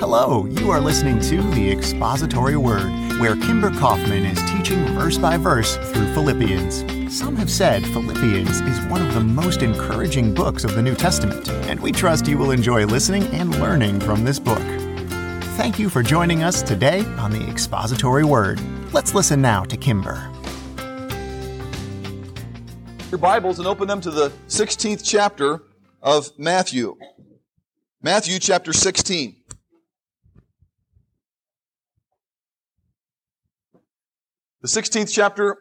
Hello, you are listening to the Expository Word, where Kimber Kaufman is teaching verse by verse through Philippians. Some have said Philippians is one of the most encouraging books of the New Testament, and we trust you will enjoy listening and learning from this book. Thank you for joining us today on the Expository Word. Let's listen now to Kimber. Your Bibles and open them to the 16th chapter of Matthew. Matthew chapter 16. The 16th chapter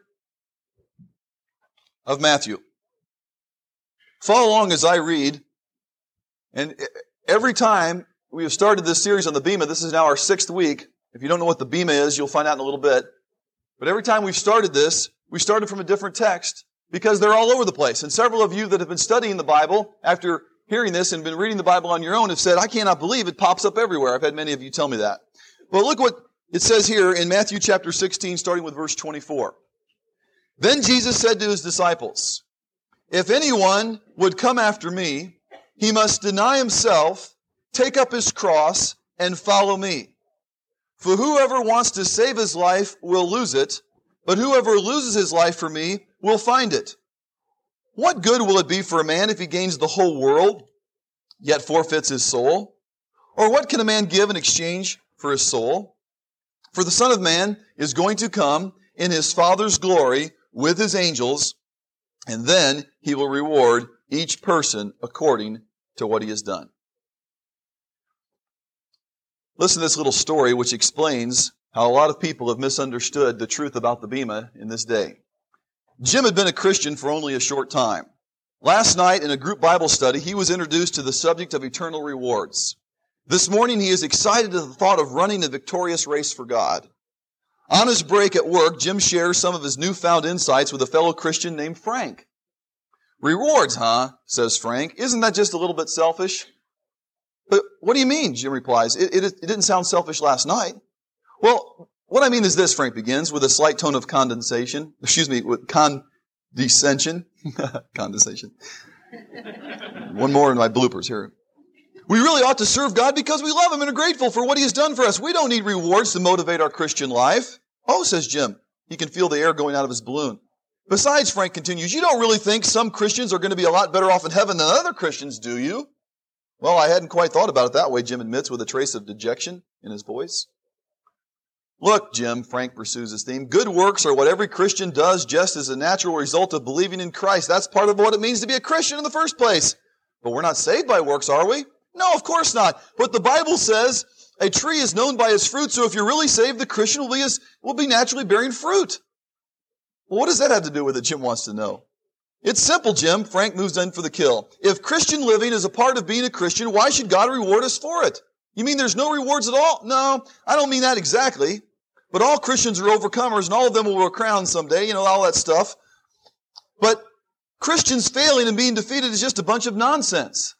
of Matthew. Follow along as I read. And every time we have started this series on the Bema, this is now our 6th week. If you don't know what the Bema is, you'll find out in a little bit. But every time we've started this, we started from a different text because they're all over the place. And several of you that have been studying the Bible after hearing this and been reading the Bible on your own have said, I cannot believe it pops up everywhere. I've had many of you tell me that. But look what it says here in Matthew chapter 16, starting with verse 24. Then Jesus said to his disciples, if anyone would come after me, he must deny himself, take up his cross, and follow me. For whoever wants to save his life will lose it, but whoever loses his life for me will find it. What good will it be for a man if he gains the whole world, yet forfeits his soul? Or what can a man give in exchange for his soul? For the Son of Man is going to come in his Father's glory with his angels, and then he will reward each person according to what he has done. Listen to this little story which explains how a lot of people have misunderstood the truth about the Bema in this day. Jim had been a Christian for only a short time. Last night in a group Bible study, he was introduced to the subject of eternal rewards. This morning, he is excited at the thought of running a victorious race for God. On his break at work, Jim shares some of his newfound insights with a fellow Christian named Frank. Rewards, huh? Says Frank. Isn't that just a little bit selfish? But what do you mean? Jim replies. It didn't sound selfish last night. Well, what I mean is this, Frank begins, with a slight tone of condescension. With condescension. Condescension. One more in my bloopers here. We really ought to serve God because we love Him and are grateful for what He has done for us. We don't need rewards to motivate our Christian life. Oh, says Jim. He can feel the air going out of his balloon. Besides, Frank continues, you don't really think some Christians are going to be a lot better off in heaven than other Christians, do you? Well, I hadn't quite thought about it that way, Jim admits with a trace of dejection in his voice. Look, Jim, Frank pursues his theme, good works are what every Christian does just as a natural result of believing in Christ. That's part of what it means to be a Christian in the first place. But we're not saved by works, are we? No, of course not. But the Bible says a tree is known by its fruit, so if you're really saved, the Christian will be naturally bearing fruit. Well, what does that have to do with it, Jim wants to know. It's simple, Jim. Frank moves in for the kill. If Christian living is a part of being a Christian, why should God reward us for it? You mean there's no rewards at all? No, I don't mean that exactly. But all Christians are overcomers, and all of them will wear crowns someday, all that stuff. But Christians failing and being defeated is just a bunch of nonsense.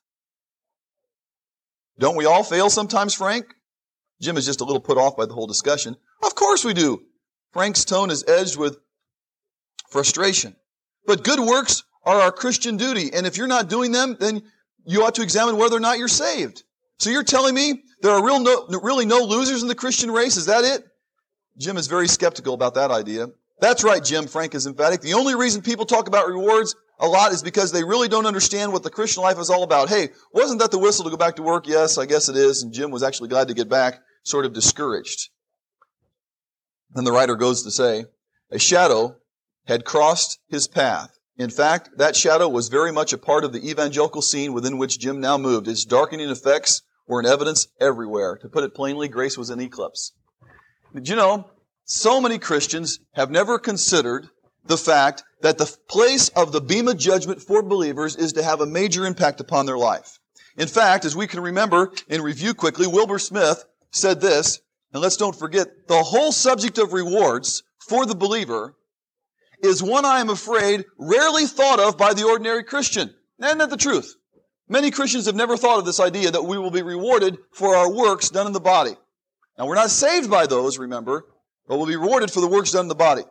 Don't we all fail sometimes, Frank? Jim is just a little put off by the whole discussion. Of course we do. Frank's tone is edged with frustration. But good works are our Christian duty, and if you're not doing them, then you ought to examine whether or not you're saved. So you're telling me there are really no losers in the Christian race? Is that it? Jim is very skeptical about that idea. That's right, Jim, Frank is emphatic. The only reason people talk about rewards a lot is because they really don't understand what the Christian life is all about. Hey, wasn't that the whistle to go back to work? Yes, I guess it is. And Jim was actually glad to get back, sort of discouraged. Then the writer goes to say, a shadow had crossed his path. In fact, that shadow was very much a part of the evangelical scene within which Jim now moved. Its darkening effects were in evidence everywhere. To put it plainly, grace was in eclipse. Did you know, so many Christians have never considered the fact that the place of the Bema judgment for believers is to have a major impact upon their life. In fact, as we can remember and review quickly, Wilbur Smith said this, and let's don't forget, the whole subject of rewards for the believer is one, I am afraid, rarely thought of by the ordinary Christian. Isn't that the truth? Many Christians have never thought of this idea that we will be rewarded for our works done in the body. Now, we're not saved by those, remember, but we'll be rewarded for the works done in the body.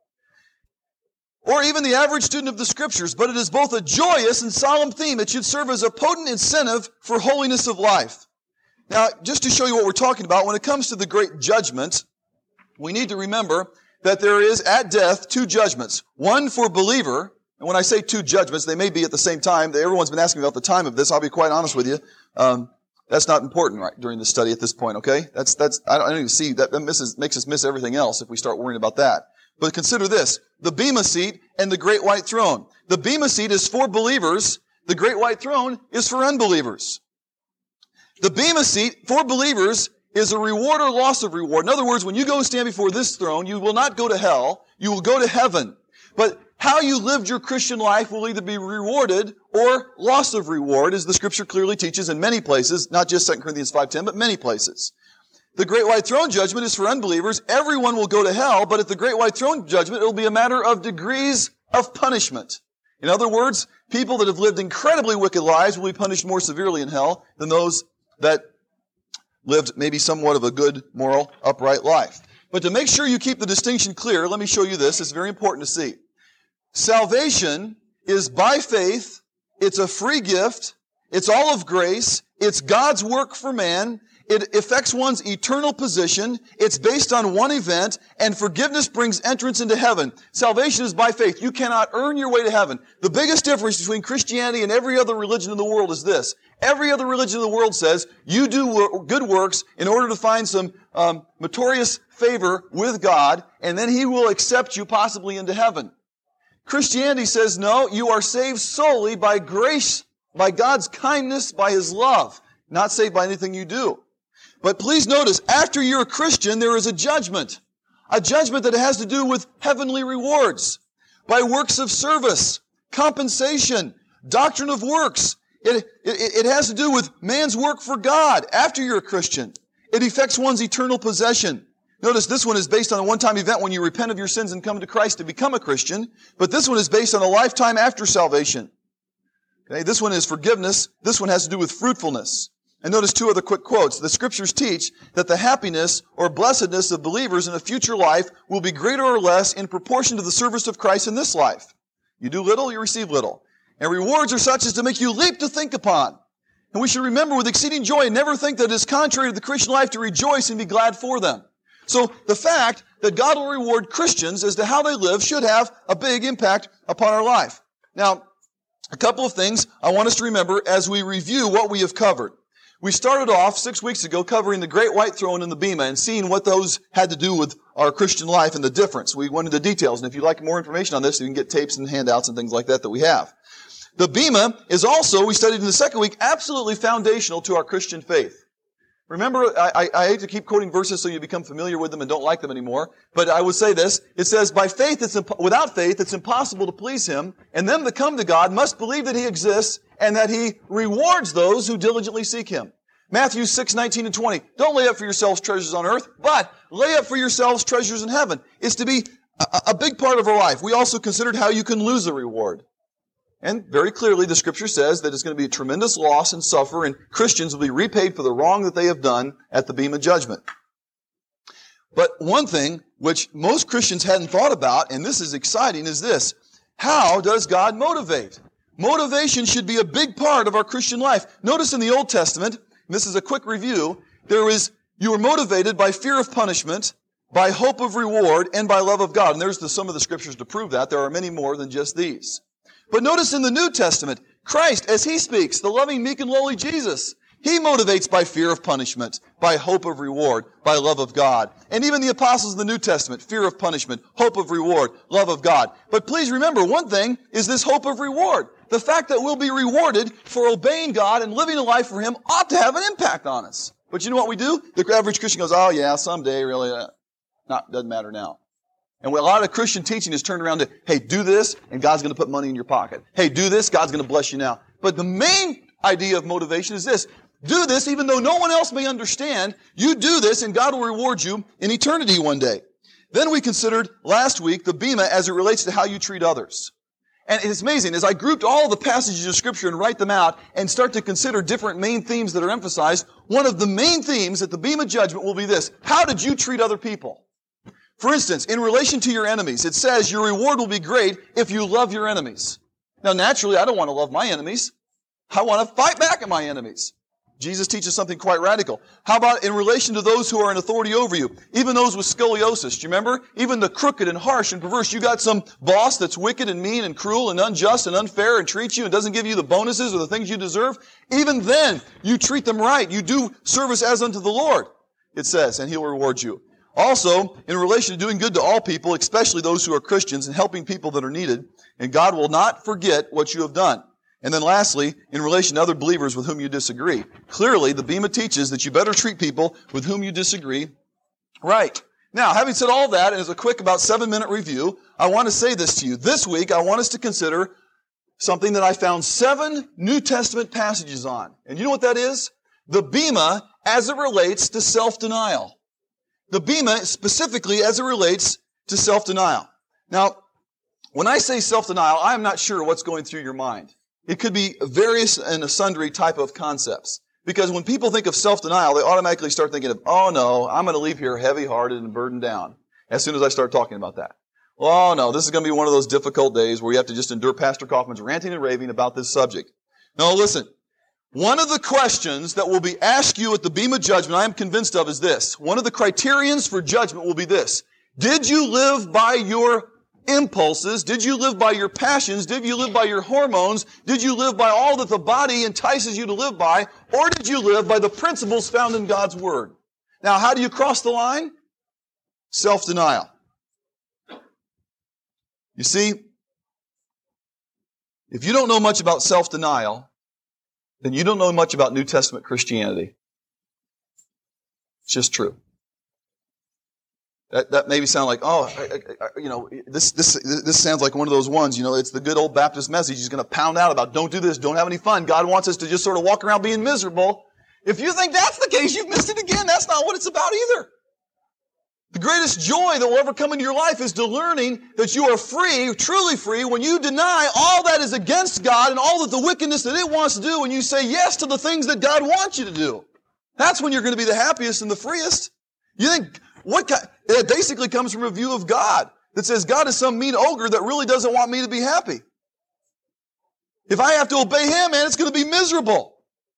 Or even the average student of the Scriptures, but it is both a joyous and solemn theme. It should serve as a potent incentive for holiness of life. Now, just to show you what we're talking about, when it comes to the great judgment, we need to remember that there is at death two judgments. One for believer, and when I say two judgments, they may be at the same time. Everyone's been asking me about the time of this. I'll be quite honest with you. That's not important right during the study at this point, okay? I don't even see that makes us miss everything else if we start worrying about that. But consider this, the Bema seat and the great white throne. The Bema seat is for believers. The great white throne is for unbelievers. The Bema seat for believers is a reward or loss of reward. In other words, when you go stand before this throne, you will not go to hell. You will go to heaven. But how you lived your Christian life will either be rewarded or loss of reward, as the Scripture clearly teaches in many places, not just 2 Corinthians 5:10, but many places. The great white throne judgment is for unbelievers. Everyone will go to hell, but at the great white throne judgment, it will be a matter of degrees of punishment. In other words, people that have lived incredibly wicked lives will be punished more severely in hell than those that lived maybe somewhat of a good, moral, upright life. But to make sure you keep the distinction clear, let me show you this. It's very important to see. Salvation is by faith. It's a free gift. It's all of grace. It's God's work for man. It affects one's eternal position. It's based on one event, and forgiveness brings entrance into heaven. Salvation is by faith. You cannot earn your way to heaven. The biggest difference between Christianity and every other religion in the world is this. Every other religion in the world says you do good works in order to find some meritorious favor with God, and then He will accept you possibly into heaven. Christianity says, no, you are saved solely by grace, by God's kindness, by His love, not saved by anything you do. But please notice, after you're a Christian, there is a judgment that has to do with heavenly rewards, by works of service, compensation, doctrine of works. It has to do with man's work for God after you're a Christian. It affects one's eternal possession. Notice this one is based on a one-time event when you repent of your sins and come to Christ to become a Christian, but this one is based on a lifetime after salvation. Okay, this one is forgiveness. This one has to do with fruitfulness. And notice two other quick quotes. The Scriptures teach that the happiness or blessedness of believers in a future life will be greater or less in proportion to the service of Christ in this life. You do little, you receive little. And rewards are such as to make you leap to think upon. And we should remember with exceeding joy and never think that it is contrary to the Christian life to rejoice and be glad for them. So the fact that God will reward Christians as to how they live should have a big impact upon our life. Now, a couple of things I want us to remember as we review what we have covered. We started off 6 weeks ago covering the great white throne and the Bema and seeing what those had to do with our Christian life and the difference. We went into details, and if you'd like more information on this, you can get tapes and handouts and things like that we have. The Bema is also, we studied in the second week, absolutely foundational to our Christian faith. Remember, I hate to keep quoting verses so you become familiar with them and don't like them anymore, but I would say this. It says, by faith, without faith, it's impossible to please Him, and them that come to God must believe that He exists and that He rewards those who diligently seek Him. Matthew 6:19 and 20. Don't lay up for yourselves treasures on earth, but lay up for yourselves treasures in heaven. It's to be a big part of our life. We also considered how you can lose a reward. And very clearly, the Scripture says that it's going to be a tremendous loss and suffer, and Christians will be repaid for the wrong that they have done at the Bema judgment. But one thing which most Christians hadn't thought about, and this is exciting, is this. How does God motivate? Motivation should be a big part of our Christian life. Notice in the Old Testament, and this is a quick review, you were motivated by fear of punishment, by hope of reward, and by love of God. And there's some of the Scriptures to prove that. There are many more than just these. But notice in the New Testament, Christ, as He speaks, the loving, meek, and lowly Jesus, He motivates by fear of punishment, by hope of reward, by love of God. And even the apostles in the New Testament, fear of punishment, hope of reward, love of God. But please remember, one thing is this hope of reward. The fact that we'll be rewarded for obeying God and living a life for Him ought to have an impact on us. But you know what we do? The average Christian goes, oh yeah, someday, really, doesn't matter now. And a lot of Christian teaching is turned around to, hey, do this, and God's going to put money in your pocket. Hey, do this, God's going to bless you now. But the main idea of motivation is this. Do this, even though no one else may understand. You do this, and God will reward you in eternity one day. Then we considered last week the Bema as it relates to how you treat others. And it's amazing, as I grouped all the passages of Scripture and write them out and start to consider different main themes that are emphasized, one of the main themes at the Bema judgment will be this. How did you treat other people? For instance, in relation to your enemies, it says your reward will be great if you love your enemies. Now, naturally, I don't want to love my enemies. I want to fight back at my enemies. Jesus teaches something quite radical. How about in relation to those who are in authority over you? Even those with scoliosis. Do you remember? Even the crooked and harsh and perverse. You got some boss that's wicked and mean and cruel and unjust and unfair and treats you and doesn't give you the bonuses or the things you deserve. Even then, you treat them right. You do service as unto the Lord, it says, and He'll reward you. Also, in relation to doing good to all people, especially those who are Christians, and helping people that are needed, and God will not forget what you have done. And then lastly, in relation to other believers with whom you disagree. Clearly, the Bema teaches that you better treat people with whom you disagree right. Now, having said all that, and as a quick about 7-minute review, I want to say this to you. This week, I want us to consider something that I found 7 New Testament passages on. And you know what that is? The Bema as it relates to self-denial. The Bema specifically as it relates to self-denial. Now, when I say self-denial, I'm not sure what's going through your mind. It could be various and sundry type of concepts. Because when people think of self-denial, they automatically start thinking of, oh no, I'm going to leave here heavy-hearted and burdened down as soon as I start talking about that. Oh no, this is going to be one of those difficult days where you have to just endure Pastor Kaufman's ranting and raving about this subject. No, listen. One of the questions that will be asked you at the Bema judgment, I am convinced of, is this. One of the criterions for judgment will be this. Did you live by your impulses? Did you live by your passions? Did you live by your hormones? Did you live by all that the body entices you to live by? Or did you live by the principles found in God's Word? Now, how do you cross the line? Self-denial. You see, if you don't know much about self-denial, then you don't know much about New Testament Christianity. It's just true. That maybe sound like, this sounds like one of those ones, it's the good old Baptist message. He's going to pound out about don't do this, don't have any fun. God wants us to just sort of walk around being miserable. If you think that's the case, you've missed it again. That's not what it's about either. The greatest joy that will ever come into your life is to learning that you are free, truly free, when you deny all that is against God and all that the wickedness that it wants to do, and you say yes to the things that God wants you to do. That's when you're going to be the happiest and the freest. You think, it basically comes from a view of God that says God is some mean ogre that really doesn't want me to be happy. If I have to obey Him, man, it's going to be miserable.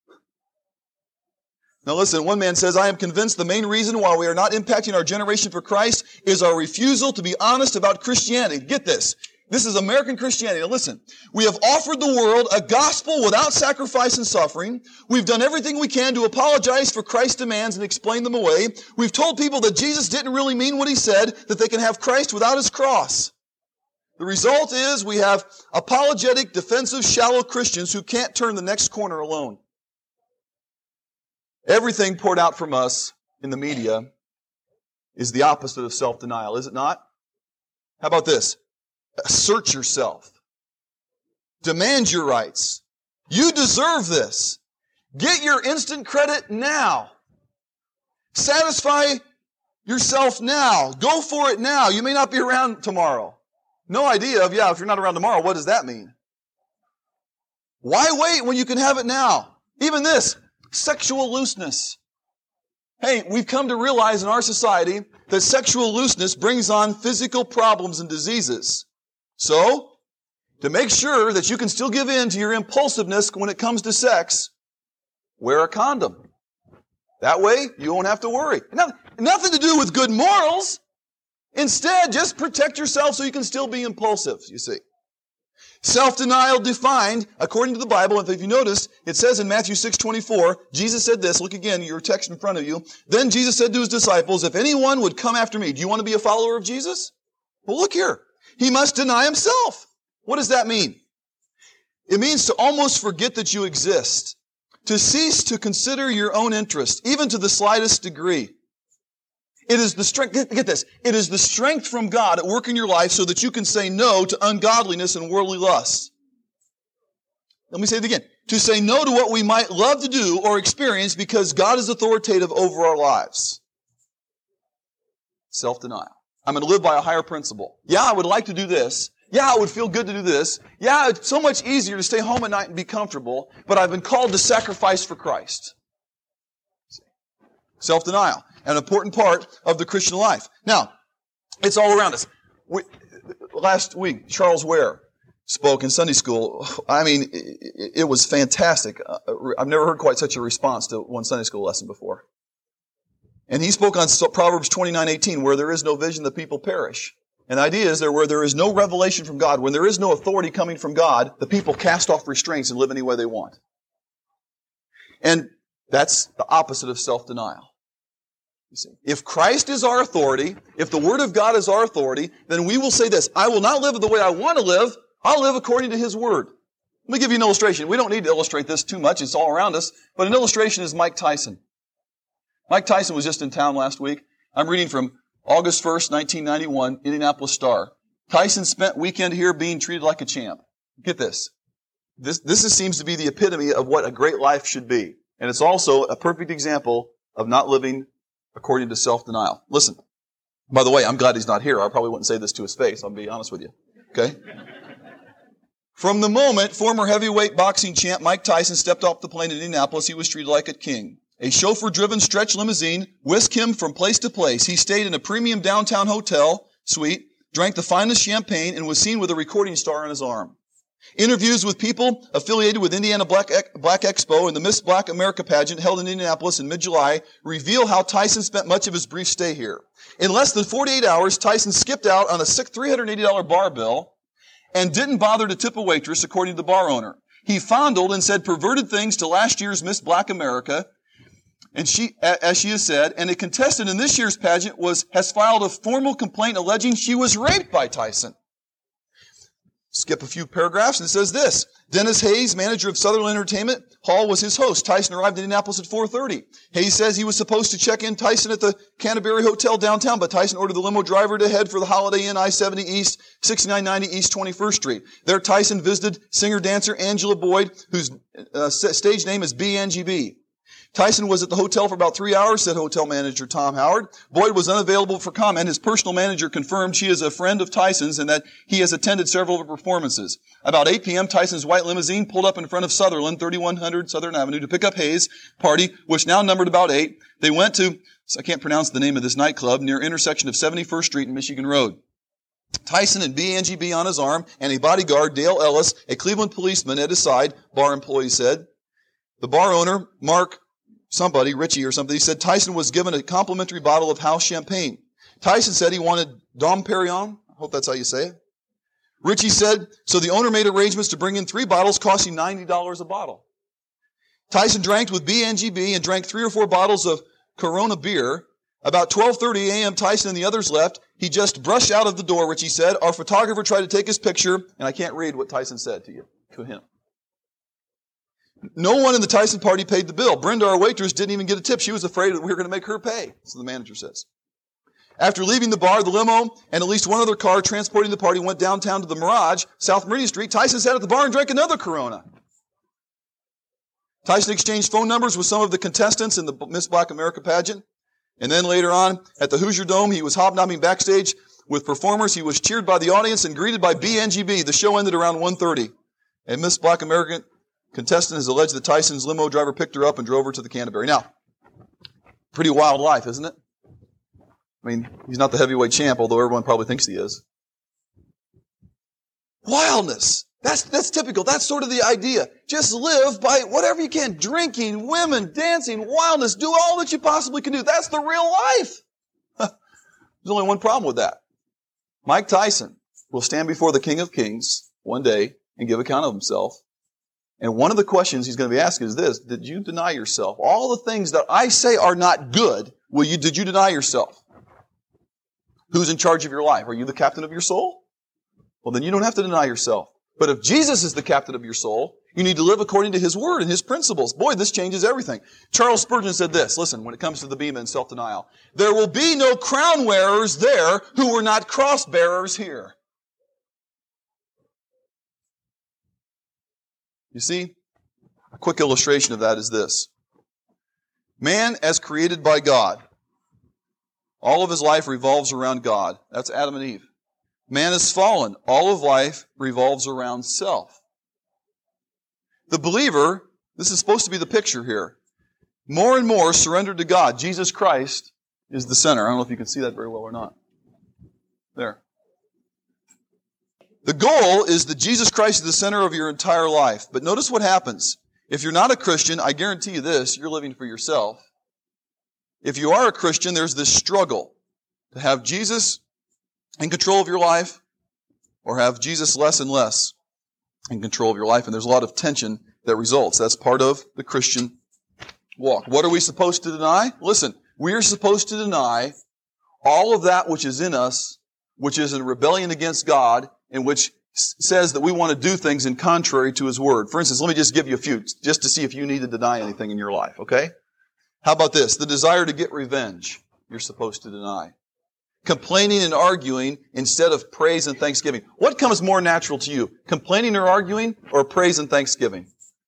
Now listen, one man says, I am convinced the main reason why we are not impacting our generation for Christ is our refusal to be honest about Christianity. Get this. This is American Christianity. Now listen, we have offered the world a gospel without sacrifice and suffering. We've done everything we can to apologize for Christ's demands and explain them away. We've told people that Jesus didn't really mean what He said, that they can have Christ without His cross. The result is we have apologetic, defensive, shallow Christians who can't turn the next corner alone. Everything poured out from us in the media is the opposite of self-denial, is it not? How about this? Assert yourself. Demand your rights. You deserve this. Get your instant credit now. Satisfy yourself now. Go for it now. You may not be around tomorrow. No idea of, if you're not around tomorrow, what does that mean? Why wait when you can have it now? Even this, sexual looseness. Hey, we've come to realize in our society that sexual looseness brings on physical problems and diseases. So, to make sure that you can still give in to your impulsiveness when it comes to sex, wear a condom. That way, you won't have to worry. Nothing to do with good morals. Instead, just protect yourself so you can still be impulsive, you see. Self-denial defined, according to the Bible, and if you notice, it says in Matthew 6:24, Jesus said this, look again, your text in front of you. Then Jesus said to His disciples, if anyone would come after me, do you want to be a follower of Jesus? Well, look here. He must deny himself. What does that mean? It means to almost forget that you exist, to cease to consider your own interest, even to the slightest degree. It is the strength, get this, it is the strength from God at work in your life so that you can say no to ungodliness and worldly lust. Let me say it again. To say no to what we might love to do or experience because God is authoritative over our lives. Self-denial. I'm going to live by a higher principle. Yeah, I would like to do this. Yeah, it would feel good to do this. Yeah, it's so much easier to stay home at night and be comfortable, but I've been called to sacrifice for Christ. Self-denial, an important part of the Christian life. Now, it's all around us. Last week, Charles Ware spoke in Sunday school. I mean, it was fantastic. I've never heard quite such a response to one Sunday school lesson before. And he spoke on Proverbs 29:18, where there is no vision, the people perish. And the idea is where there is no revelation from God, when there is no authority coming from God, the people cast off restraints and live any way they want. And that's the opposite of self-denial. You see, if Christ is our authority, if the Word of God is our authority, then we will say this: I will not live the way I want to live. I'll live according to His Word. Let me give you an illustration. We don't need to illustrate this too much. It's all around us. But an illustration is Mike Tyson. Mike Tyson was just in town last week. I'm reading from August 1st, 1991, Indianapolis Star. Tyson spent weekend here being treated like a champ. Get this. This seems to be the epitome of what a great life should be. And it's also a perfect example of not living according to self-denial. Listen. By the way, I'm glad he's not here. I probably wouldn't say this to his face. I'll be honest with you. Okay? From the moment former heavyweight boxing champ Mike Tyson stepped off the plane in Indianapolis, he was treated like a king. A chauffeur-driven stretch limousine whisked him from place to place. He stayed in a premium downtown hotel suite, drank the finest champagne, and was seen with a recording star on his arm. Interviews with people affiliated with Indiana Black Expo and the Miss Black America pageant held in Indianapolis in mid-July reveal how Tyson spent much of his brief stay here. In less than 48 hours, Tyson skipped out on a sick $380 bar bill and didn't bother to tip a waitress, according to the bar owner. He fondled and said perverted things to last year's Miss Black America, and as she has said, and a contestant in this year's pageant has filed a formal complaint alleging she was raped by Tyson. Skip a few paragraphs and it says this: Dennis Hayes, manager of Sutherland Entertainment Hall, was his host. Tyson arrived in Indianapolis at 4:30. Hayes says he was supposed to check in Tyson at the Canterbury Hotel downtown, but Tyson ordered the limo driver to head for the Holiday Inn I-70 East, 6990 East 21st Street. There Tyson visited singer-dancer Angela Boyd, whose stage name is BNGB. Tyson was at the hotel for about 3 hours, said hotel manager Tom Howard. Boyd was unavailable for comment. His personal manager confirmed she is a friend of Tyson's and that he has attended several of her performances. About 8 p.m., Tyson's white limousine pulled up in front of Sutherland, 3100 Southern Avenue, to pick up Hayes' party, which now numbered about 8. They went to, I can't pronounce the name of this nightclub, near intersection of 71st Street and Michigan Road. Tyson and BNGB on his arm and a bodyguard, Dale Ellis, a Cleveland policeman at his side, bar employee said. The bar owner, Richie or something, he said Tyson was given a complimentary bottle of house champagne. Tyson said he wanted Dom Perignon. I hope that's how you say it. Richie said, so the owner made arrangements to bring in 3 bottles costing $90 a bottle. Tyson drank with BNGB and drank 3 or 4 bottles of Corona beer. About 12:30 a.m., Tyson and the others left. He just brushed out of the door, Richie said. Our photographer tried to take his picture, and I can't read what Tyson said to him. No one in the Tyson party paid the bill. Brenda, our waitress, didn't even get a tip. She was afraid that we were going to make her pay, so the manager says. After leaving the bar, the limo, and at least one other car transporting the party went downtown to the Mirage, South Meridian Street. Tyson sat at the bar and drank another Corona. Tyson exchanged phone numbers with some of the contestants in the Miss Black America pageant. And then later on, at the Hoosier Dome, he was hobnobbing backstage with performers. He was cheered by the audience and greeted by BNGB. The show ended around 1:30. A Miss Black American contestant has alleged that Tyson's limo driver picked her up and drove her to the Canterbury. Now, pretty wild life, isn't it? I mean, he's not the heavyweight champ, although everyone probably thinks he is. Wildness. That's typical. That's sort of the idea. Just live by whatever you can. Drinking, women, dancing, wildness. Do all that you possibly can do. That's the real life. There's only one problem with that. Mike Tyson will stand before the King of Kings one day and give account of himself. And one of the questions he's going to be asking is this: did you deny yourself? All the things that I say are not good, did you deny yourself? Who's in charge of your life? Are you the captain of your soul? Well, then you don't have to deny yourself. But if Jesus is the captain of your soul, you need to live according to His Word and His principles. Boy, this changes everything. Charles Spurgeon said this, listen, when it comes to the bema and self-denial, there will be no crown wearers there who were not cross bearers here. You see, a quick illustration of that is this. Man as created by God, all of his life revolves around God. That's Adam and Eve. Man is fallen. All of life revolves around self. The believer, this is supposed to be the picture here, more and more surrendered to God. Jesus Christ is the center. I don't know if you can see that very well or not. There. The goal is that Jesus Christ is the center of your entire life. But notice what happens. If you're not a Christian, I guarantee you this, you're living for yourself. If you are a Christian, there's this struggle to have Jesus in control of your life or have Jesus less and less in control of your life. And there's a lot of tension that results. That's part of the Christian walk. What are we supposed to deny? Listen, we are supposed to deny all of that which is in us, which is in rebellion against God, and which says that we want to do things in contrary to His Word. For instance, let me just give you a few, just to see if you need to deny anything in your life, okay? How about this? The desire to get revenge, you're supposed to deny. Complaining and arguing instead of praise and thanksgiving. What comes more natural to you? Complaining or arguing, or praise and thanksgiving?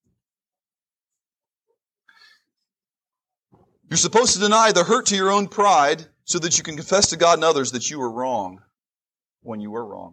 You're supposed to deny the hurt to your own pride so that you can confess to God and others that you were wrong when you were wrong.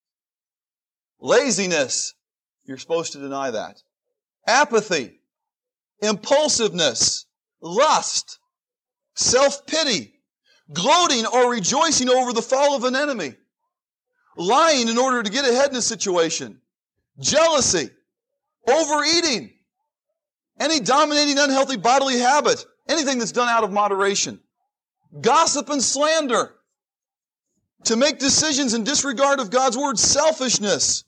Laziness, you're supposed to deny that. Apathy, impulsiveness, lust, self-pity, gloating or rejoicing over the fall of an enemy, lying in order to get ahead in a situation, jealousy, overeating, any dominating unhealthy bodily habit, anything that's done out of moderation, gossip and slander, to make decisions in disregard of God's Word, selfishness,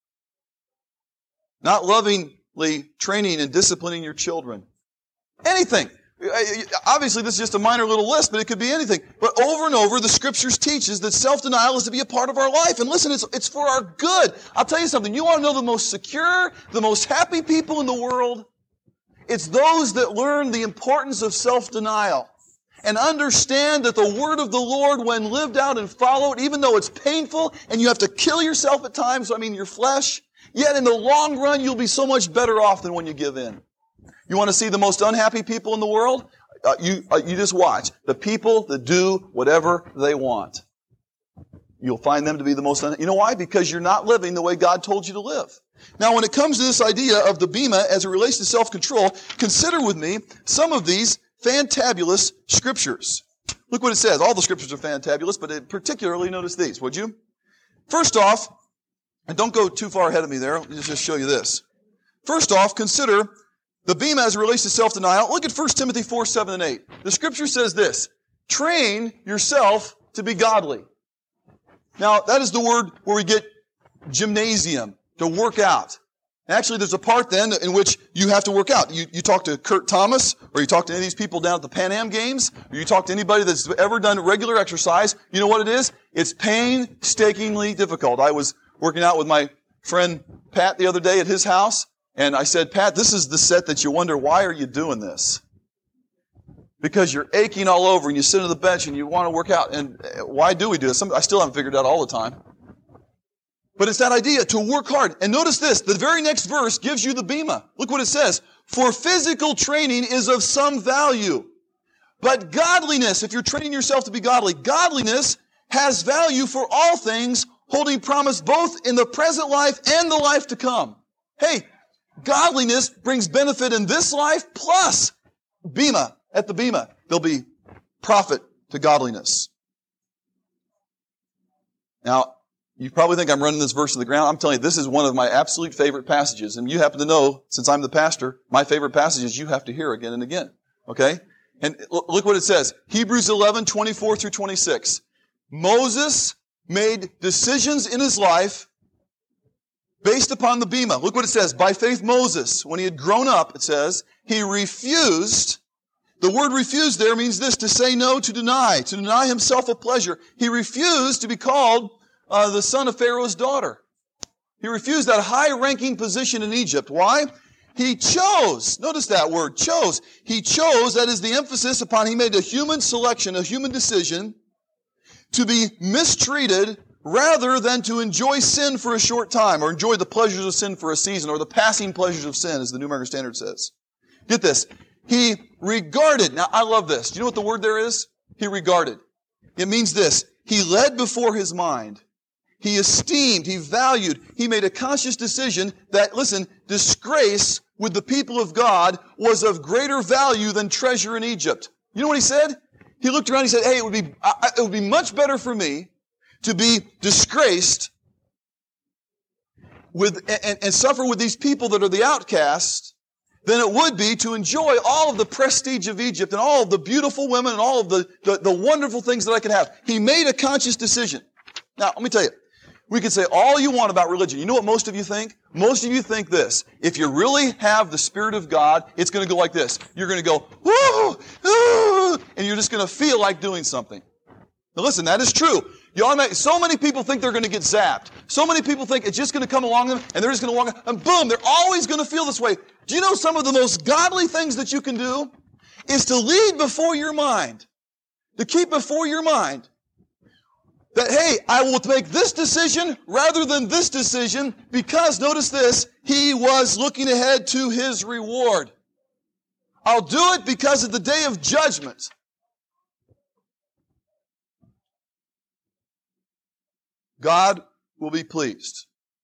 not lovingly training and disciplining your children. Anything. Obviously, this is just a minor little list, but it could be anything. But over and over, the Scriptures teaches that self-denial is to be a part of our life. And listen, it's for our good. I'll tell you something. You want to know the most secure, the most happy people in the world? It's those that learn the importance of self-denial and understand that the Word of the Lord, when lived out and followed, even though it's painful and you have to kill yourself at times, your flesh, yet in the long run, you'll be so much better off than when you give in. You want to see the most unhappy people in the world? You just watch. The people that do whatever they want. You'll find them to be the most unhappy. You know why? Because you're not living the way God told you to live. Now, when it comes to this idea of the bema as it relates to self-control, consider with me some of these fantabulous scriptures. Look what it says. All the scriptures are fantabulous, but particularly notice these, would you? First off, and don't go too far ahead of me there. Let me just show you this. First off, consider the bema as it relates to self-denial. Look at 1 Timothy 4, 7, and 8. The scripture says this, train yourself to be godly. Now, that is the word where we get gymnasium, to work out. Actually, there's a part then in which you have to work out. You talk to Kurt Thomas, or you talk to any of these people down at the Pan Am Games, or you talk to anybody that's ever done regular exercise. You know what it is? It's painstakingly difficult. I was working out with my friend Pat the other day at his house, and I said, Pat, this is the set that you wonder, why are you doing this? Because you're aching all over, and you sit on the bench, and you want to work out. And why do we do this? I still haven't figured it out all the time. But it's that idea to work hard. And notice this, the very next verse gives you the bema. Look what it says. For physical training is of some value. But godliness, if you're training yourself to be godly, godliness has value for all things, holding promise both in the present life and the life to come. Hey, godliness brings benefit in this life plus bema. At the bema, there'll be profit to godliness. Now, you probably think I'm running this verse to the ground. I'm telling you, this is one of my absolute favorite passages. And you happen to know, since I'm the pastor, my favorite passages you have to hear again and again. Okay? And look what it says. Hebrews 11, 24 through 26. Moses made decisions in his life based upon the bema. Look what it says. By faith Moses, when he had grown up, it says, he refused. The word refused there means this, to say no, to deny himself a pleasure. He refused to be called the son of Pharaoh's daughter. He refused that high-ranking position in Egypt. Why? He chose. Notice that word, chose. He chose, that is the emphasis upon he made a human selection, a human decision, to be mistreated rather than to enjoy sin for a short time or enjoy the pleasures of sin for a season or the passing pleasures of sin, as the New American Standard says. Get this. He regarded. Now, I love this. Do you know what the word there is? He regarded. It means this. He led before his mind. He esteemed, he valued, he made a conscious decision that, listen, disgrace with the people of God was of greater value than treasure in Egypt. You know what he said? He looked around and he said, hey, it would be much better for me to be disgraced and suffer with these people that are the outcasts than it would be to enjoy all of the prestige of Egypt and all of the beautiful women and all of the wonderful things that I could have. He made a conscious decision. Now, let me tell you, we could say all you want about religion. You know what most of you think? Most of you think this. If you really have the Spirit of God, it's going to go like this. You're going to go, woo, woo, and you're just going to feel like doing something. Now listen, that is true. So many people think they're going to get zapped. So many people think it's just going to come along them and they're just going to walk, and boom, they're always going to feel this way. Do you know some of the most godly things that you can do is to lead before your mind, to keep before your mind that, hey, I will make this decision rather than this decision because, notice this, he was looking ahead to his reward. I'll do it because of the day of judgment. God will be pleased.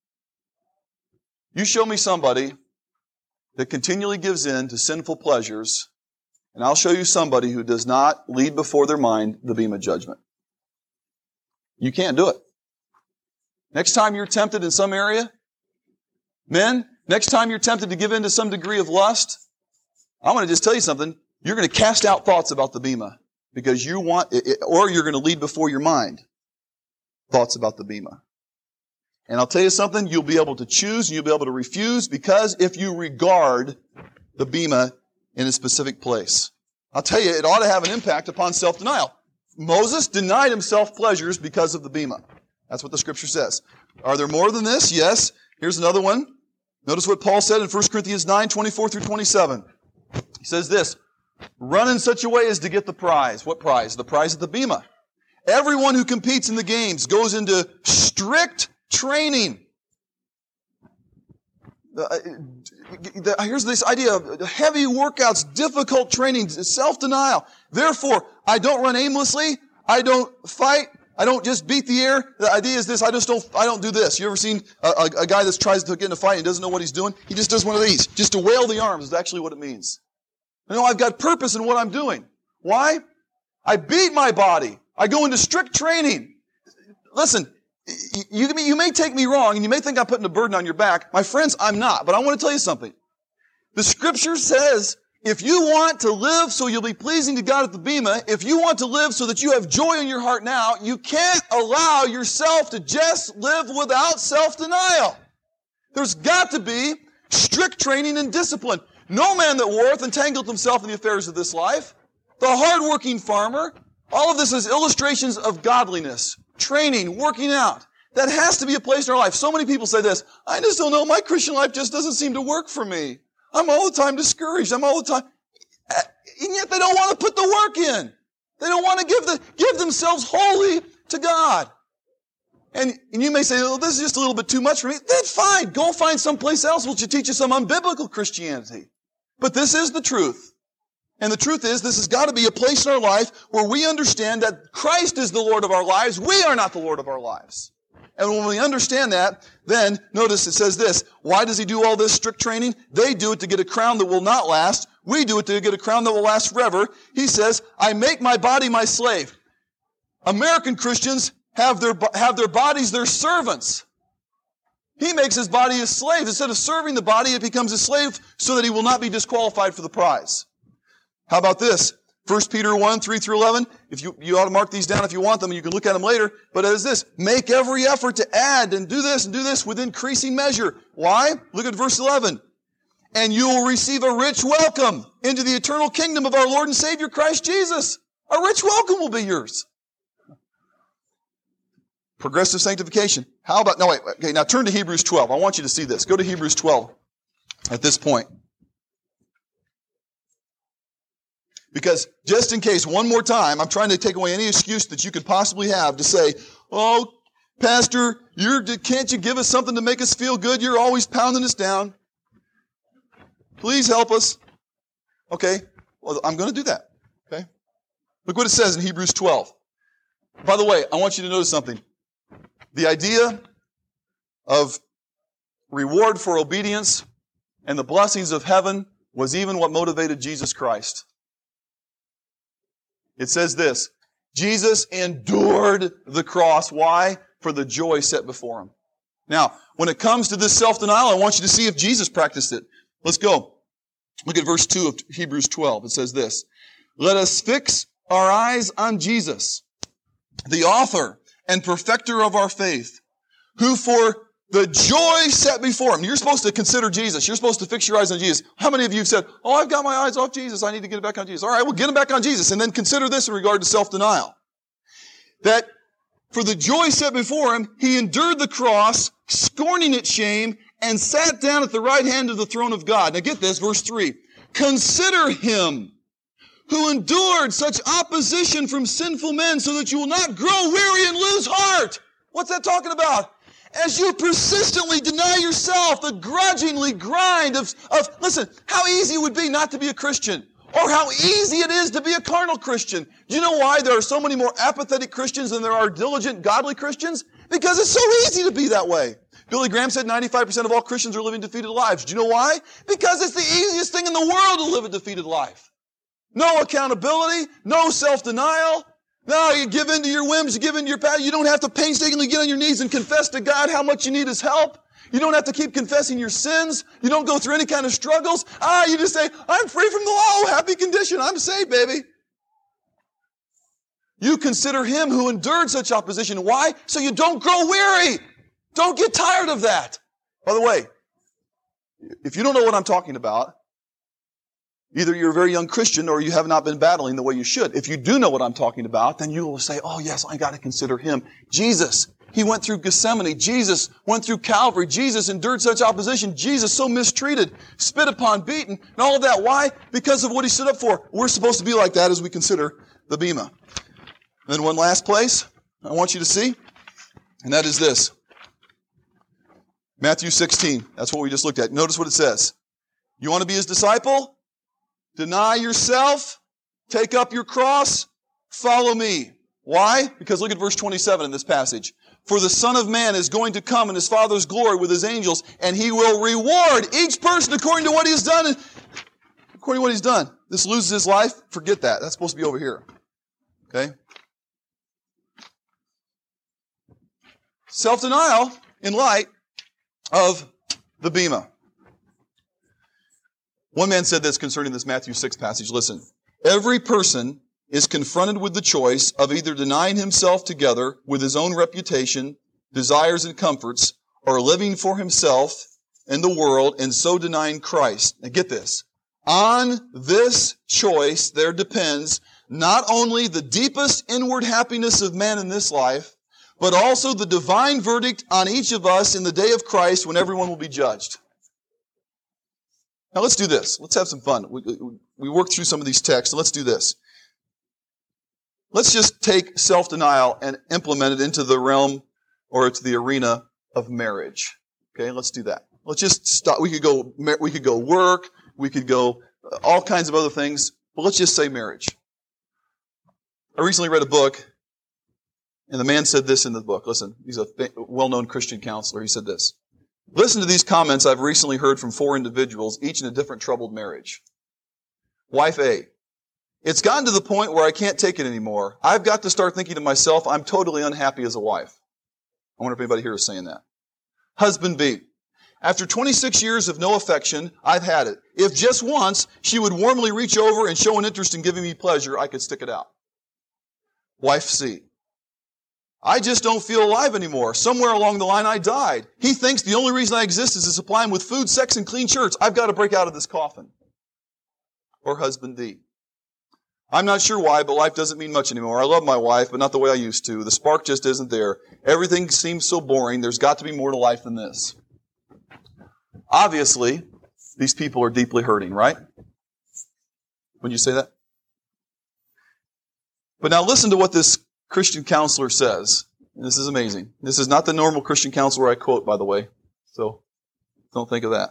You show me somebody that continually gives in to sinful pleasures, and I'll show you somebody who does not lead before their mind the beam of judgment. You can't do it. Next time you're tempted in some area, men, next time you're tempted to give in to some degree of lust, I'm going to just tell you something. You're going to cast out thoughts about the bema because you want it, or you're going to lead before your mind thoughts about the bema. And I'll tell you something, you'll be able to choose and you'll be able to refuse because if you regard the bema in a specific place. I'll tell you, it ought to have an impact upon self-denial. Moses denied himself pleasures because of the bema. That's what the Scripture says. Are there more than this? Yes. Here's another one. Notice what Paul said in 1 Corinthians 9, 24 through 27. He says this, run in such a way as to get the prize. What prize? The prize of the bema. Everyone who competes in the games goes into strict training. Here's this idea of heavy workouts, difficult training, self-denial. Therefore, I don't run aimlessly. I don't fight. I don't just beat the air. The idea is this, I don't do this. You ever seen a guy that tries to get in a fight and doesn't know what he's doing? He just does one of these. Just to wail the arms is actually what it means. No, I've got purpose in what I'm doing. Why? I beat my body. I go into strict training. Listen, you may take me wrong and you may think I'm putting a burden on your back. My friends, I'm not. But I want to tell you something. The Scripture says, if you want to live so you'll be pleasing to God at the bema, if you want to live so that you have joy in your heart now, you can't allow yourself to just live without self-denial. There's got to be strict training and discipline. No man that warreth entangleth himself in the affairs of this life. The hardworking farmer, all of this is illustrations of godliness, training, working out. That has to be a place in our life. So many people say this, I just don't know, my Christian life just doesn't seem to work for me. I'm all the time discouraged. I'm all the time. And yet they don't want to put the work in. They don't want to give themselves wholly to God. And you may say, oh, this is just a little bit too much for me. That's fine. Go find someplace else which will teach you some unbiblical Christianity. But this is the truth. And the truth is, this has got to be a place in our life where we understand that Christ is the Lord of our lives. We are not the Lord of our lives. And when we understand that, then notice it says this. Why does he do all this strict training? They do it to get a crown that will not last. We do it to get a crown that will last forever. He says, I make my body my slave. American Christians have their bodies their servants. He makes his body his slave. Instead of serving the body, it becomes a slave so that he will not be disqualified for the prize. How about this? 1 Peter 1, 3 through 11. You ought to mark these down if you want them, and you can look at them later. But it is this. Make every effort to add and do this with increasing measure. Why? Look at verse 11. And you will receive a rich welcome into the eternal kingdom of our Lord and Savior Christ Jesus. A rich welcome will be yours. Progressive sanctification. How about, now turn to Hebrews 12. I want you to see this. Go to Hebrews 12 at this point. Because just in case, one more time, I'm trying to take away any excuse that you could possibly have to say, oh, Pastor, can't you give us something to make us feel good? You're always pounding us down. Please help us. Okay, well, I'm going to do that. Okay? Look what it says in Hebrews 12. By the way, I want you to notice something. The idea of reward for obedience and the blessings of heaven was even what motivated Jesus Christ. It says this, Jesus endured the cross. Why? For the joy set before him. Now, when it comes to this self-denial, I want you to see if Jesus practiced it. Let's go. Look at verse 2 of Hebrews 12. It says this, "Let us fix our eyes on Jesus, the author and perfecter of our faith, who for the joy set before him." You're supposed to consider Jesus. You're supposed to fix your eyes on Jesus. How many of you have said, "Oh, I've got my eyes off Jesus. I need to get it back on Jesus." All right, well, get them back on Jesus. And then consider this in regard to self-denial. That for the joy set before him, he endured the cross, scorning its shame, and sat down at the right hand of the throne of God. Now get this, verse 3. "Consider him who endured such opposition from sinful men so that you will not grow weary and lose heart." What's that talking about? As you persistently deny yourself, the grudgingly grind of listen, how easy it would be not to be a Christian, or how easy it is to be a carnal Christian. Do you know why there are so many more apathetic Christians than there are diligent, godly Christians? Because it's so easy to be that way. Billy Graham said 95% of all Christians are living defeated lives. Do you know why? Because it's the easiest thing in the world to live a defeated life. No accountability, no self-denial. No, you give in to your whims, you give in to your passion. You don't have to painstakingly get on your knees and confess to God how much you need His help. You don't have to keep confessing your sins. You don't go through any kind of struggles. You just say, "I'm free from the law, happy condition, I'm saved, baby." You consider Him who endured such opposition. Why? So you don't grow weary. Don't get tired of that. By the way, if you don't know what I'm talking about, either you're a very young Christian or you have not been battling the way you should. If you do know what I'm talking about, then you will say, "Oh yes, I got to consider Him." Jesus, He went through Gethsemane. Jesus went through Calvary. Jesus endured such opposition. Jesus so mistreated, spit upon, beaten, and all of that. Why? Because of what He stood up for. We're supposed to be like that as we consider the Bema. And then one last place I want you to see, and that is this. Matthew 16. That's what we just looked at. Notice what it says. You want to be His disciple? Deny yourself, take up your cross, follow me. Why? Because look at verse 27 in this passage. "For the Son of Man is going to come in His Father's glory with His angels, and He will reward each person according to what he has done." According to what he's done. This loses his life? Forget that. That's supposed to be over here. Okay? Self-denial in light of the Bema. One man said this concerning this Matthew 6 passage. Listen, every person is confronted with the choice of either denying himself together with his own reputation, desires, and comforts, or living for himself and the world and so denying Christ. Now get this. On this choice there depends not only the deepest inward happiness of man in this life, but also the divine verdict on each of us in the day of Christ when everyone will be judged. Now let's do this. Let's have some fun. We worked through some of these texts, so let's do this. Let's just take self-denial and implement it into the realm or to the arena of marriage. Okay, let's do that. Let's just stop. We could go work. We could go all kinds of other things. But let's just say marriage. I recently read a book, and the man said this in the book. Listen, he's a well-known Christian counselor. He said this. "Listen to these comments I've recently heard from 4 individuals, each in a different troubled marriage. Wife A. It's gotten to the point where I can't take it anymore. I've got to start thinking to myself, I'm totally unhappy as a wife. I wonder if anybody here is saying that. Husband B. After 26 years of no affection, I've had it. If just once she would warmly reach over and show an interest in giving me pleasure, I could stick it out. Wife C. I just don't feel alive anymore. Somewhere along the line I died. He thinks the only reason I exist is to supply him with food, sex, and clean shirts. I've got to break out of this coffin. Or husband D. I'm not sure why, but life doesn't mean much anymore. I love my wife, but not the way I used to. The spark just isn't there. Everything seems so boring. There's got to be more to life than this. Obviously, these people are deeply hurting, right? When you say that? But now listen to what this Christian counselor says. This is amazing. This is not the normal Christian counselor I quote, by the way. So don't think of that.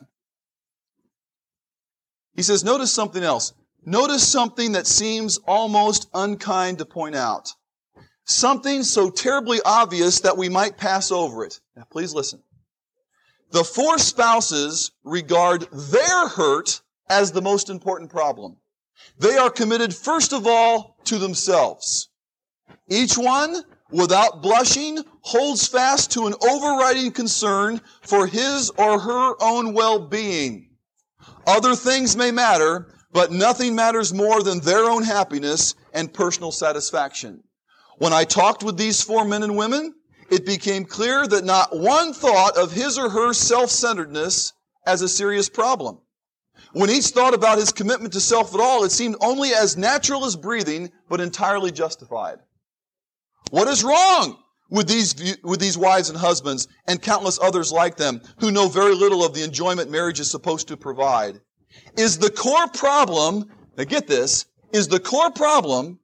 He says, notice something else. Notice something that seems almost unkind to point out. Something so terribly obvious that we might pass over it. Now, please listen. The 4 spouses regard their hurt as the most important problem. They are committed first of all to themselves. Each one without blushing, holds fast to an overriding concern for his or her own well-being. Other things may matter, but nothing matters more than their own happiness and personal satisfaction. When I talked with these 4 men and women, it became clear that not one thought of his or her self-centeredness as a serious problem. When each thought about his commitment to self at all, it seemed only as natural as breathing, but entirely justified. What is wrong with these wives and husbands and countless others like them who know very little of the enjoyment marriage is supposed to provide? Is the core problem, now get this, is the core problem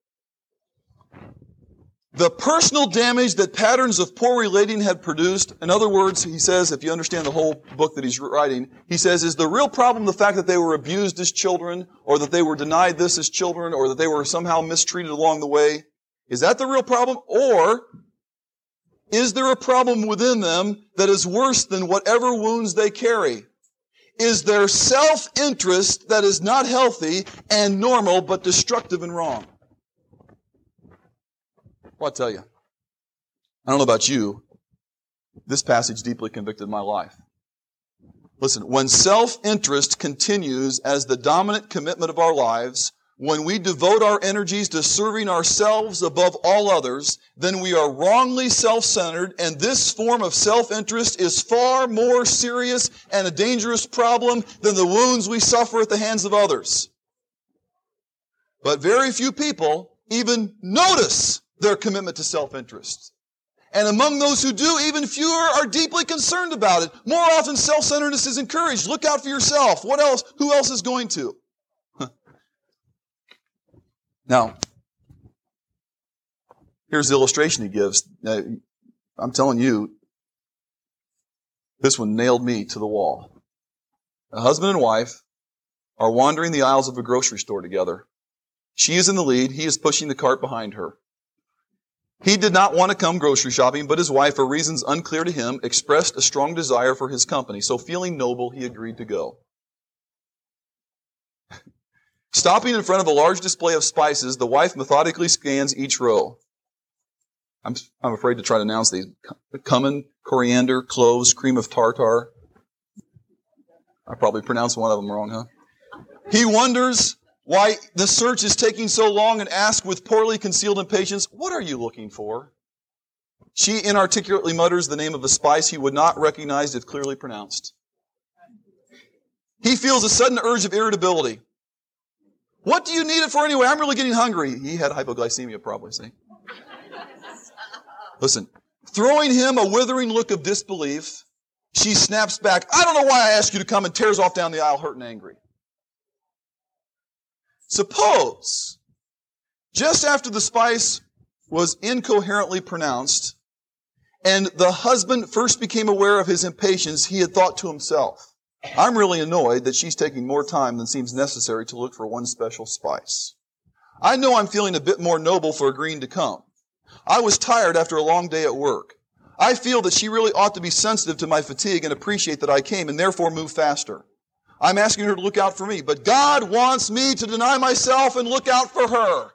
the personal damage that patterns of poor relating had produced? In other words, he says, if you understand the whole book that he's writing, he says, is the real problem the fact that they were abused as children, or that they were denied this as children, or that they were somehow mistreated along the way? Is that the real problem? Or is there a problem within them that is worse than whatever wounds they carry? Is there self-interest that is not healthy and normal, but destructive and wrong? Well, I'll tell you, I don't know about you, this passage deeply convicted my life. Listen, when self-interest continues as the dominant commitment of our lives, when we devote our energies to serving ourselves above all others, then we are wrongly self-centered, and this form of self-interest is far more serious and a dangerous problem than the wounds we suffer at the hands of others. But very few people even notice their commitment to self-interest. And among those who do, even fewer are deeply concerned about it. More often, self-centeredness is encouraged. Look out for yourself. What else? Who else is going to? Now, here's the illustration he gives. I'm telling you, this one nailed me to the wall. A husband and wife are wandering the aisles of a grocery store together. She is in the lead. He is pushing the cart behind her. He did not want to come grocery shopping, but his wife, for reasons unclear to him, expressed a strong desire for his company. So feeling noble, he agreed to go. Stopping in front of a large display of spices, the wife methodically scans each row. I'm afraid to try to announce these. Cumin, coriander, cloves, cream of tartar. I probably pronounced one of them wrong, huh? He wonders why the search is taking so long and asks with poorly concealed impatience, "What are you looking for?" She inarticulately mutters the name of a spice he would not recognize if clearly pronounced. He feels a sudden urge of irritability. "What do you need it for anyway? I'm really getting hungry." He had hypoglycemia probably, see? Listen, throwing him a withering look of disbelief, she snaps back, "I don't know why I asked you to come," and tears off down the aisle hurt and angry. Suppose, just after the spice was incoherently pronounced, and the husband first became aware of his impatience, he had thought to himself, "I'm really annoyed that she's taking more time than seems necessary to look for one special spice. I know I'm feeling a bit more noble for agreeing to come. I was tired after a long day at work. I feel that she really ought to be sensitive to my fatigue and appreciate that I came and therefore move faster. I'm asking her to look out for me, but God wants me to deny myself and look out for her."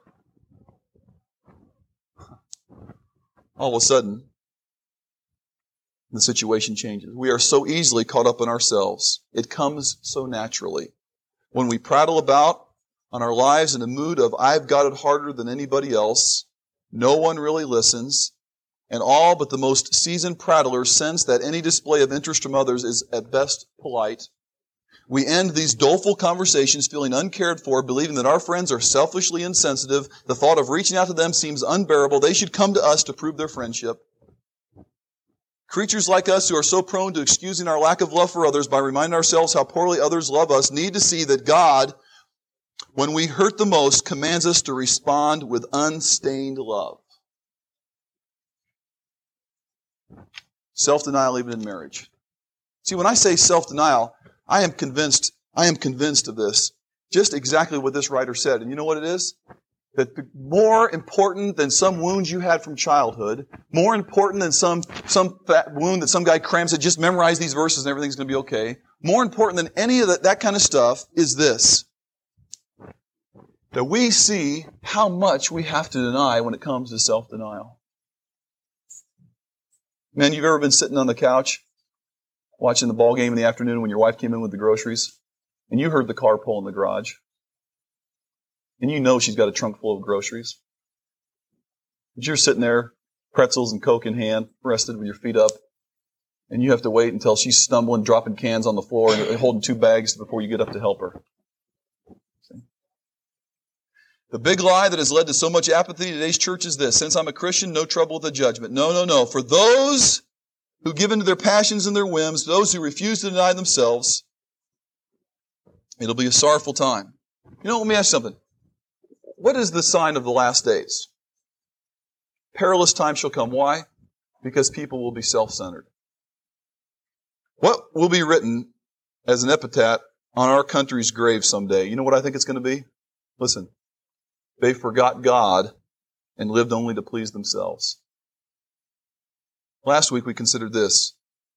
All of a sudden, the situation changes. We are so easily caught up in ourselves. It comes so naturally. When we prattle about on our lives in a mood of, "I've got it harder than anybody else," no one really listens, and all but the most seasoned prattlers sense that any display of interest from others is at best polite. We end these doleful conversations feeling uncared for, believing that our friends are selfishly insensitive. The thought of reaching out to them seems unbearable. They should come to us to prove their friendship. Creatures like us who are so prone to excusing our lack of love for others by reminding ourselves how poorly others love us need to see that God, when we hurt the most, commands us to respond with unstained love. Self-denial even in marriage. See, when I say self-denial, I am convinced of this. Just exactly what this writer said. And you know what it is? That more important than some wounds you had from childhood, more important than some fat wound that some guy crams that just memorize these verses and everything's going to be okay, more important than any of that kind of stuff is this. That we see how much we have to deny when it comes to self-denial. Man, you've ever been sitting on the couch watching the ball game in the afternoon when your wife came in with the groceries, and you heard the car pull in the garage, and you know she's got a trunk full of groceries. But you're sitting there, pretzels and Coke in hand, rested with your feet up, and you have to wait until she's stumbling, dropping cans on the floor, and holding 2 bags before you get up to help her. See? The big lie that has led to so much apathy in today's church is this: since I'm a Christian, no trouble with the judgment. No. For those who give into their passions and their whims, those who refuse to deny themselves, it'll be a sorrowful time. Let me ask you something. What is the sign of the last days? Perilous times shall come. Why? Because people will be self-centered. What will be written as an epitaph on our country's grave someday? You know what I think it's going to be? Listen. They forgot God and lived only to please themselves. Last week we considered this.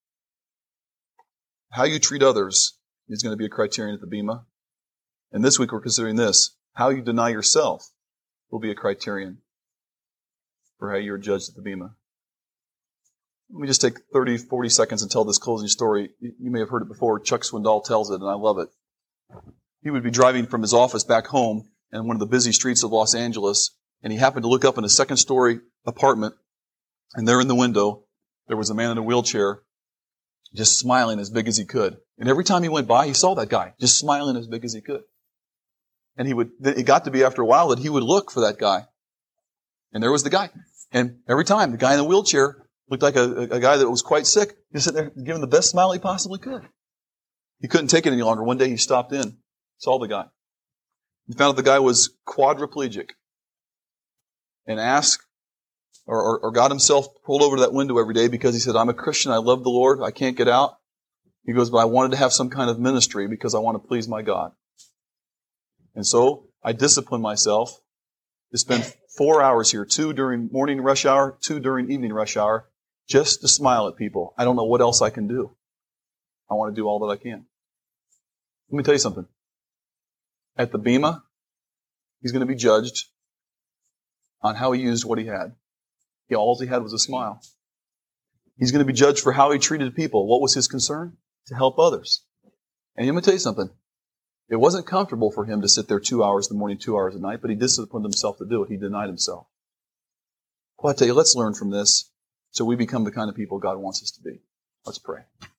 How you treat others is going to be a criterion at the Bema. And this week we're considering this. How you deny yourself will be a criterion for how you're judged at the Bema. Let me just take 30, 40 seconds and tell this closing story. You may have heard it before. Chuck Swindoll tells it, and I love it. He would be driving from his office back home in one of the busy streets of Los Angeles, and he happened to look up in a second-story apartment, and there in the window, there was a man in a wheelchair just smiling as big as he could. And every time he went by, he saw that guy just smiling as big as he could. And it got to be after a while that he would look for that guy. And there was the guy. And every time, the guy in the wheelchair looked like a guy that was quite sick. He sat there giving the best smile he possibly could. He couldn't take it any longer. One day he stopped in, saw the guy. He found out the guy was quadriplegic and asked, or got himself pulled over to that window every day because he said, I'm a Christian, I love the Lord, I can't get out. He goes, but I wanted to have some kind of ministry because I want to please my God. And so I disciplined myself to spend 4 hours here, 2 during morning rush hour, 2 during evening rush hour, just to smile at people. I don't know what else I can do. I want to do all that I can. Let me tell you something. At the Bema, he's going to be judged on how he used what he had. All he had was a smile. He's going to be judged for how he treated people. What was his concern? To help others. And let me tell you something. It wasn't comfortable for him to sit there 2 hours in the morning, 2 hours at night, but he disciplined himself to do it. He denied himself. Well, I tell you, let's learn from this so we become the kind of people God wants us to be. Let's pray.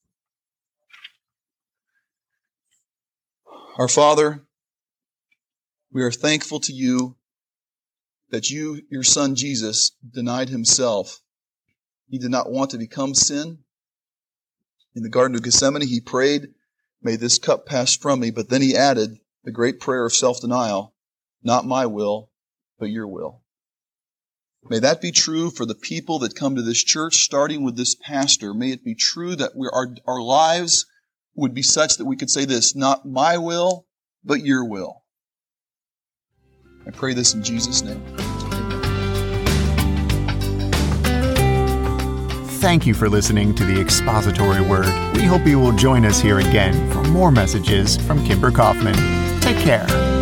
Our Father, we are thankful to you that you, your Son Jesus, denied himself. He did not want to become sin. In the Garden of Gethsemane, he prayed, may this cup pass from me, but then he added the great prayer of self-denial, not my will, but your will. May that be true for the people that come to this church, starting with this pastor. May it be true that our lives would be such that we could say this, not my will, but your will. I pray this in Jesus' name. Thank you for listening to the Expository Word. We hope you will join us here again for more messages from Kimber Kaufman. Take care.